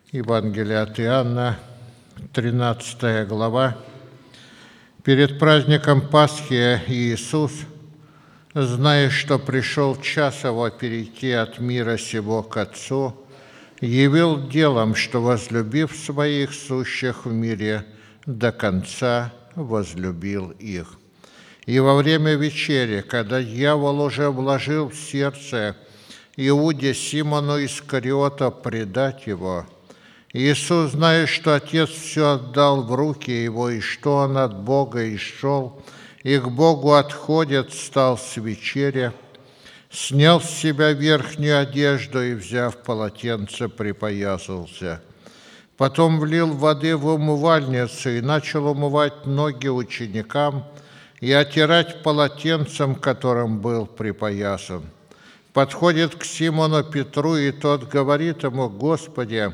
Евангелие от Иоанна, 13 глава. Перед праздником Пасхи Иисус, зная, что пришел час его перейти от мира сего к Отцу, явил делом, что, возлюбив своих сущих в мире, до конца возлюбил их. И во время вечери, когда дьявол уже вложил в сердце Иуде Симону Искариота предать его, Иисус, зная, что Отец все отдал в руки его, и что он от Бога и шел, и к Богу отходит, встал с вечери, снял с себя верхнюю одежду и, взяв полотенце, припоясался. Потом влил воды в умывальницу и начал умывать ноги ученикам и отирать полотенцем, которым был припоясан. Подходит к Симону Петру, и тот говорит ему: «Господи,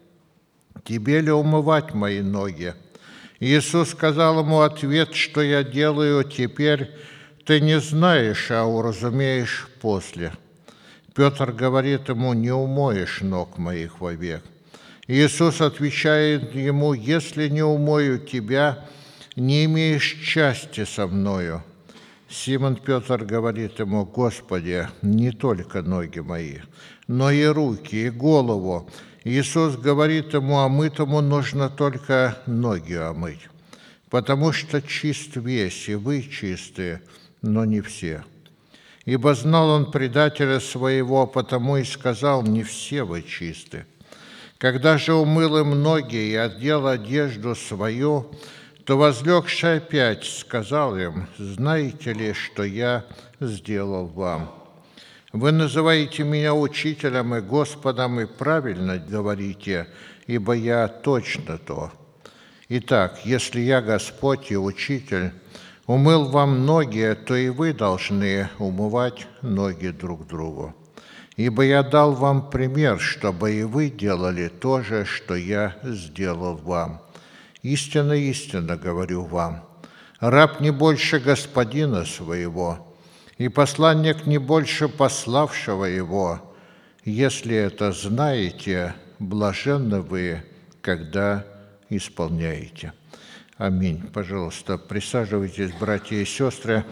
тебе ли умывать мои ноги?» Иисус сказал ему ответ: «Что я делаю теперь, ты не знаешь, а уразумеешь после». Петр говорит ему: «Не умоешь ног моих вовек». Иисус отвечает ему: «Если не умою тебя, не имеешь части со мною». Симон Петр говорит ему: «Господи, не только ноги мои, но и руки, и голову». Иисус говорит ему: «Омытому нужно только ноги омыть, потому что чист весь, и вы чисты, но не все». Ибо знал он предателя своего, потому и сказал: «Не все вы чисты». Когда же умыл им ноги и одел одежду свою, то, возлегши опять, сказал им: «Знаете ли, что я сделал вам? Вы называете меня учителем и Господом, и правильно говорите, ибо я точно то. Итак, если я, Господь и Учитель, умыл вам ноги, то и вы должны умывать ноги друг другу. Ибо я дал вам пример, чтобы и вы делали то же, что я сделал вам. Истинно, истинно говорю вам, раб не больше господина своего, и посланник не больше пославшего его. Если это знаете, блаженны вы, когда исполняете». Аминь. Пожалуйста, присаживайтесь, братья и сестры.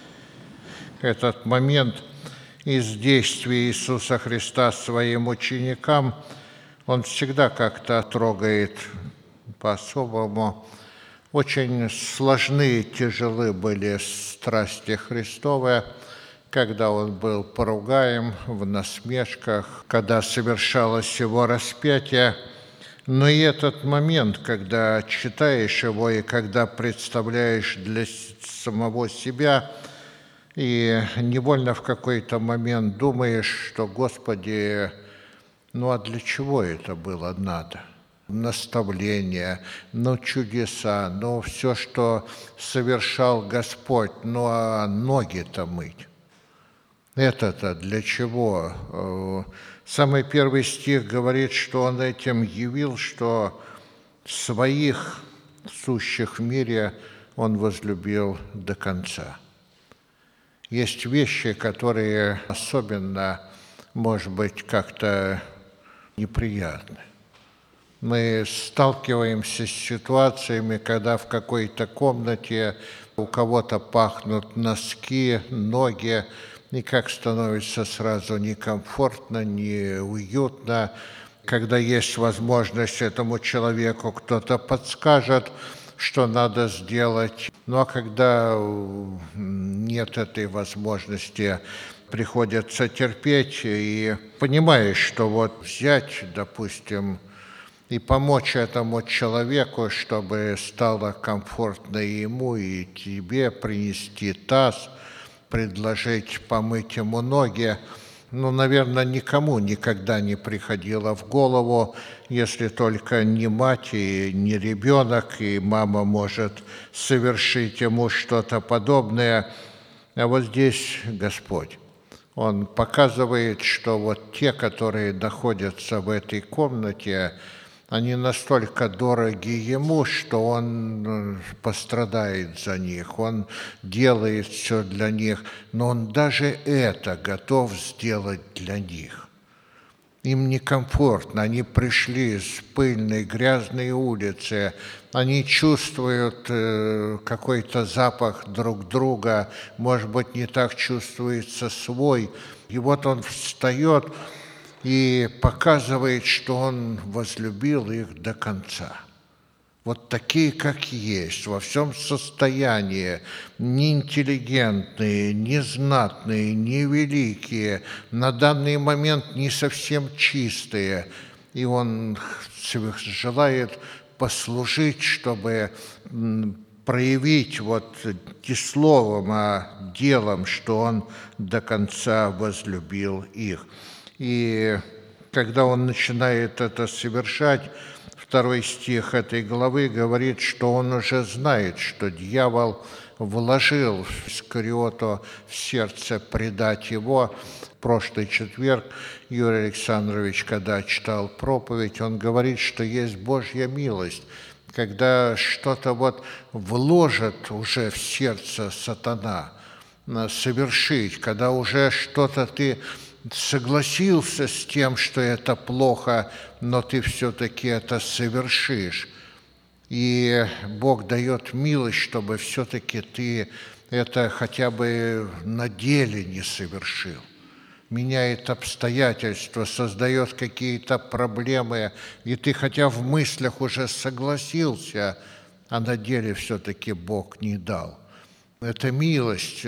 Этот момент из действия Иисуса Христа своим ученикам, он всегда как-то трогает по-особому. Очень сложны и тяжелы были страсти Христовы, когда Он был поругаем в насмешках, когда совершалось Его распятие. Но и этот момент, когда читаешь его и когда представляешь для самого себя, и невольно в какой-то момент думаешь, что, Господи, а для чего это было надо? Наставления, чудеса, все, что совершал Господь, а ноги-то мыть. Это-то для чего? Самый первый стих говорит, что Он этим явил, что своих сущих в мире Он возлюбил до конца. Есть вещи, которые особенно, может быть, как-то неприятны. Мы сталкиваемся с ситуациями, когда в какой-то комнате у кого-то пахнут носки, ноги, и как становится сразу некомфортно, неуютно. Когда есть возможность этому человеку, кто-то подскажет, что надо сделать. А когда нет этой возможности, приходится терпеть, и понимаешь, что взять, допустим, и помочь этому человеку, чтобы стало комфортно и ему, и тебе, принести таз, предложить помыть ему ноги, наверное, никому никогда не приходило в голову, если только не мать и не ребенок, и мама может совершить ему что-то подобное. А здесь Господь. Он показывает, что те, которые находятся в этой комнате, они настолько дороги Ему, что Он пострадает за них, Он делает все для них, но Он даже это готов сделать для них. им некомфортно, они пришли с пыльной, грязной улицы, они чувствуют какой-то запах друг друга, может быть, не так чувствуется свой. И вот он встает и показывает, что он возлюбил их до конца. Вот такие, как есть, во всем состоянии, не интеллигентные, не знатные, не великие, на данный момент не совсем чистые. И он желает послужить, чтобы проявить вот не словом, а делом, что он до конца возлюбил их. И когда он начинает это совершать, 2 стих этой главы говорит, что он уже знает, что дьявол вложил Искариоту в сердце предать его. В прошлый четверг Юрий Александрович, когда читал проповедь, он говорит, что есть Божья милость, когда что-то вот вложит уже в сердце сатана совершить, когда уже что-то ты согласился с тем, что это плохо, но ты все-таки это совершишь. И Бог дает милость, чтобы все-таки ты это хотя бы на деле не совершил. Меняет обстоятельства, создает какие-то проблемы, и ты хотя в мыслях уже согласился, а на деле все-таки Бог не дал. Это милость,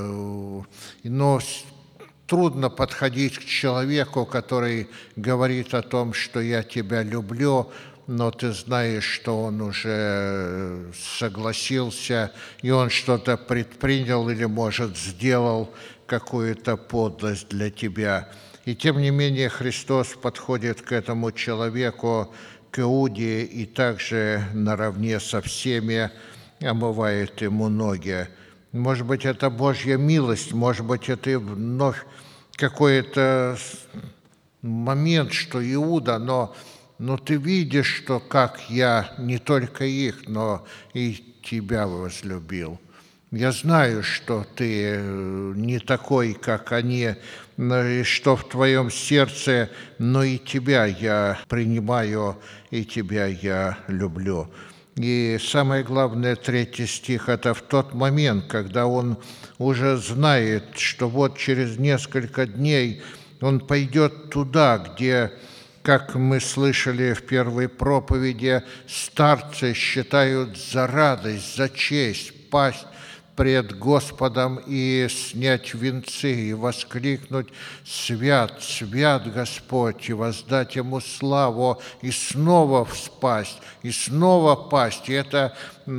но трудно подходить к человеку, который говорит о том, что я тебя люблю, но ты знаешь, что он уже согласился, и он что-то предпринял или, может, сделал какую-то подлость для тебя. И тем не менее Христос подходит к этому человеку, к Иуде, и также наравне со всеми омывает ему ноги. Может быть, это Божья милость, может быть, это вновь какой-то момент, что Иуда, но ты видишь, что как я не только их, но и тебя возлюбил. Я знаю, что ты не такой, как они, и что в твоем сердце, но и тебя я принимаю, и тебя я люблю. И самое главное, 3 стих, это в тот момент, когда он уже знает, что вот через несколько дней он пойдет туда, где, как мы слышали в первой проповеди, старцы считают за радость, за честь пасть пред Господом и снять венцы, и воскликнуть «Свят, свят Господь!» и воздать Ему славу, и снова вспасть, и снова пасть. И это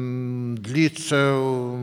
длится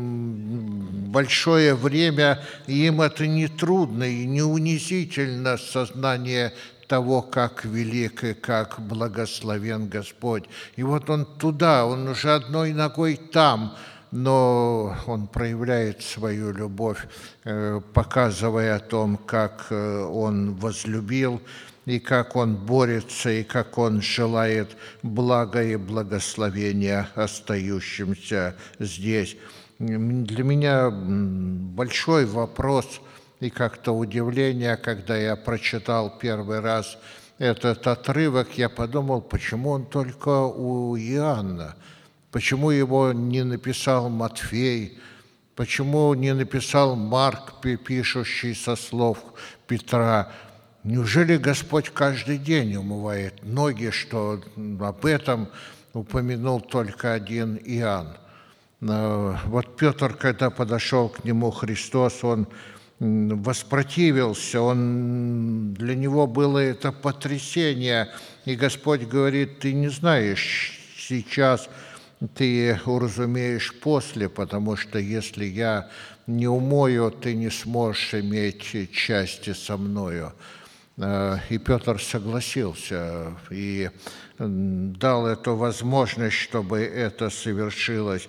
большое время, и им это не трудно и не унизительно сознание того, как велик и как благословен Господь. И вот он туда, он уже одной ногой там, но он проявляет свою любовь, показывая о том, как он возлюбил, и как он борется, и как он желает блага и благословения остающимся здесь. Для меня большой вопрос и как-то удивление, когда я прочитал первый раз этот отрывок, я подумал, почему он только у Иоанна. Почему его не написал Матфей? Почему не написал Марк, пишущий со слов Петра? Неужели Господь каждый день умывает ноги, что об этом упомянул только один Иоанн? Вот Петр, когда подошел к нему Христос, он воспротивился, для него было это потрясение. И Господь говорит, ты не знаешь сейчас, ты уразумеешь после, потому что если я не умою, ты не сможешь иметь части со мною. И Петр согласился и дал эту возможность, чтобы это совершилось.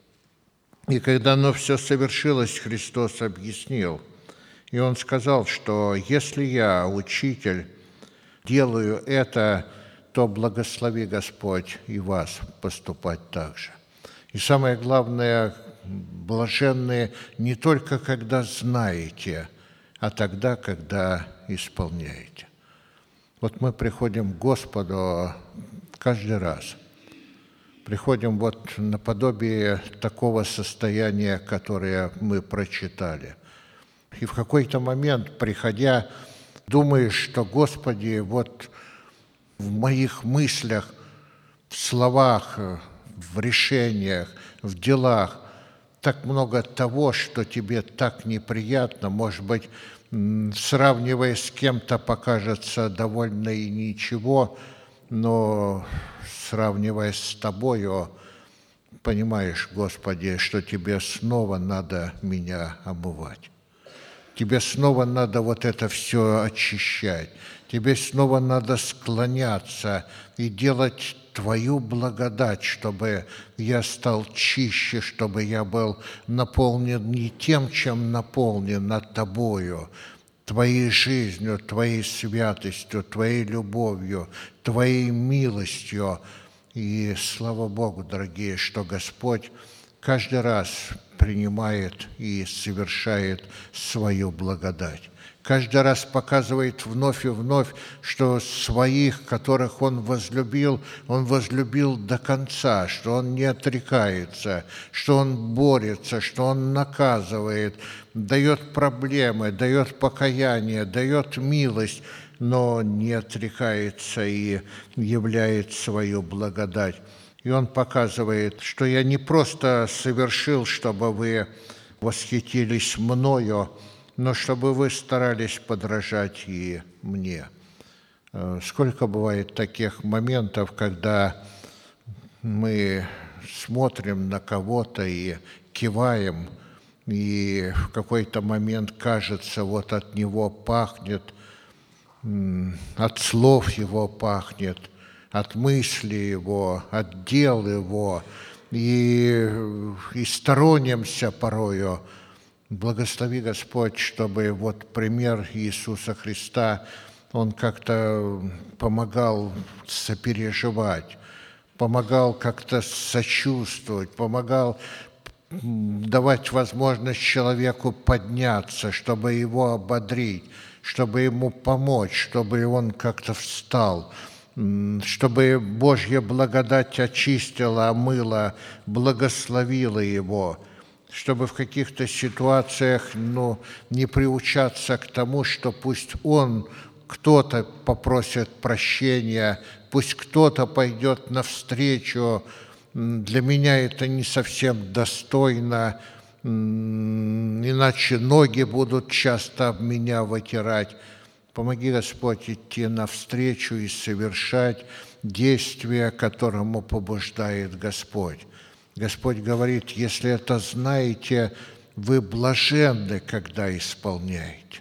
И когда оно все совершилось, Христос объяснил. И Он сказал, что если я, учитель, делаю это, то благослови Господь и вас поступать так же. И самое главное, блаженные не только когда знаете, а тогда, когда исполняете. Вот мы приходим к Господу каждый раз. Приходим вот наподобие такого состояния, которое мы прочитали. И в какой-то момент, приходя, думаешь, что, Господи, вот в моих мыслях, в словах, в решениях, в делах так много того, что тебе так неприятно, может быть, сравнивая с кем-то, покажется довольно и ничего, но сравнивая с Тобою, понимаешь, Господи, что Тебе снова надо меня омывать. Тебе снова надо вот это все очищать. Тебе снова надо склоняться и делать Твою благодать, чтобы я стал чище, чтобы я был наполнен не тем, чем наполнен, а Тобою, Твоей жизнью, Твоей святостью, Твоей любовью, Твоей милостью. И слава Богу, дорогие, что Господь каждый раз принимает и совершает свою благодать. Каждый раз показывает вновь и вновь, что своих, которых Он возлюбил до конца, что Он не отрекается, что Он борется, что Он наказывает, дает проблемы, дает покаяние, дает милость, но не отрекается и являет свою благодать. И Он показывает, что я не просто совершил, чтобы вы восхитились мною, но чтобы вы старались подражать и мне. Сколько бывает таких моментов, когда мы смотрим на кого-то и киваем, и в какой-то момент кажется, вот от него пахнет, от слов его пахнет, от мысли его, от дел его, и сторонимся порою. Благослови, Господь, чтобы вот пример Иисуса Христа, Он как-то помогал сопереживать, помогал как-то сочувствовать, помогал давать возможность человеку подняться, чтобы его ободрить, чтобы ему помочь, чтобы он как-то встал, чтобы Божья благодать очистила, омыла, благословила его, чтобы в каких-то ситуациях не приучаться к тому, что пусть он, кто-то попросит прощения, пусть кто-то пойдет навстречу. Для меня это не совсем достойно, иначе ноги будут часто об меня вытирать. Помоги, Господь, идти навстречу и совершать действия, которому побуждает Господь. Господь говорит, если это знаете, вы блаженны, когда исполняете.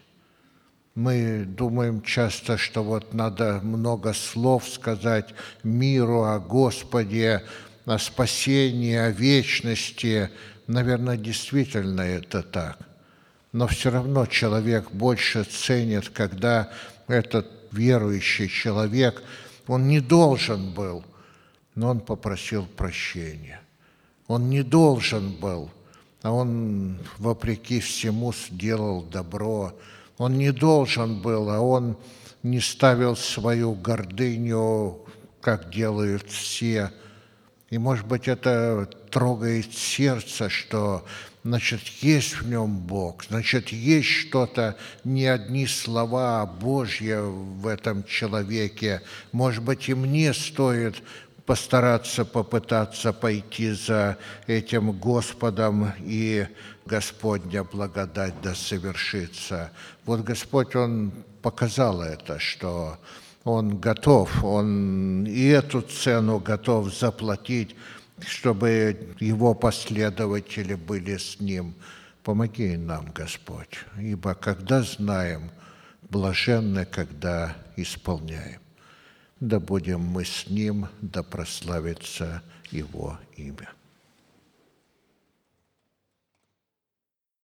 Мы думаем часто, что вот надо много слов сказать миру о Господе, о спасении, о вечности. Наверное, действительно это так. Но все равно человек больше ценит, когда этот верующий человек, он не должен был, но он попросил прощения. Он не должен был, а он, вопреки всему, сделал добро. Он не должен был, а он не ставил свою гордыню, как делают все. И, может быть, это трогает сердце, что, значит, есть в нем Бог, значит, есть что-то, не одни слова Божьи в этом человеке. Может быть, и мне стоит постараться, попытаться пойти за этим Господом, и Господня благодать да совершится. Вот Господь, Он показал это, что Он готов, Он и эту цену готов заплатить, чтобы Его последователи были с Ним. Помоги нам, Господь, ибо когда знаем, блаженны, когда исполняем. Да будем мы с Ним, да прославится Его имя.